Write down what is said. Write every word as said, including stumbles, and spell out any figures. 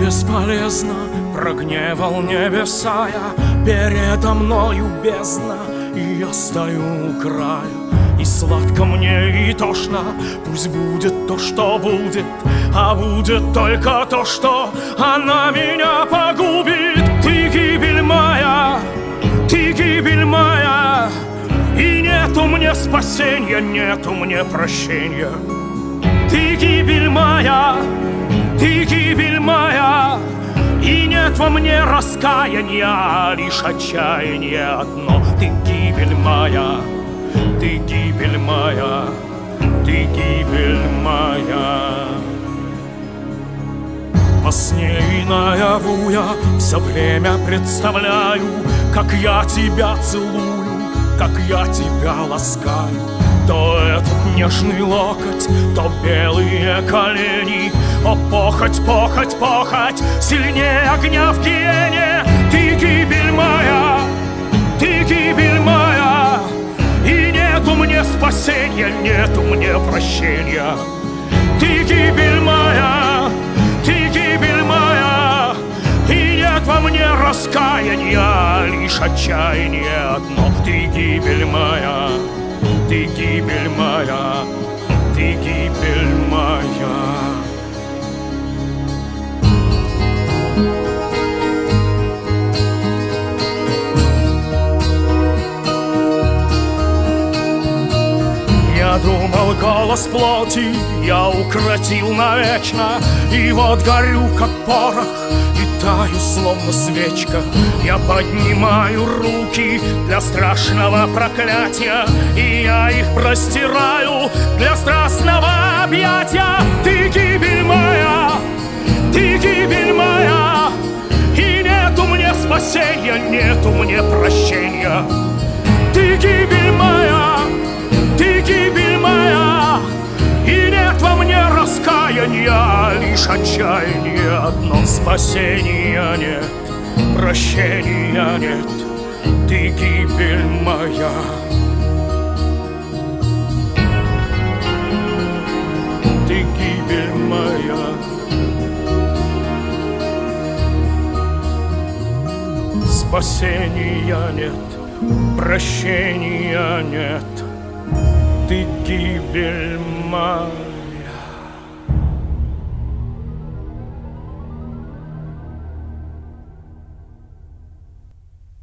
бесполезно прогневал небеса я, передо мною бездна, и я стою у края. И сладко мне, и тошно, пусть будет то, что будет, а будет только то, что она меня погубит. Ты гибель моя, ты гибель моя, и нету мне спасения, нету мне прощения. Ты гибель моя, ты гибель моя, и нет во мне раскаяния, лишь отчаяние одно. Ты гибель моя, ты гибель моя, ты гибель моя. Во сне и наяву я все время представляю, как я тебя целую, как я тебя ласкаю. То этот нежный локоть, то белые колени. О, похоть, похоть, похоть, сильнее огня в гиене. Ты гибель моя, ты гибель моя, и нету мне спасения, нету мне прощения. Ты гибель моя, ты гибель моя, и нет во мне раскаяния, лишь отчаяние одно. Ты гибель моя, ты гибель моя, ты гибель моя. Я думал, голос плоти я укротил навечно, и вот горю, как порох, и таю, словно свечка. Я поднимаю руки для страшного проклятия, и я их простираю для страстного объятия. Ты гибель моя, ты гибель моя, и нету мне спасения, нету мне прощения. Ты гибель моя, ты гибель моя, и нет во мне раскаяния, лишь отчаяние одно. Спасения нет, прощения нет, ты гибель моя. Ты гибель моя. Спасения нет, прощения нет, ты гибель моя.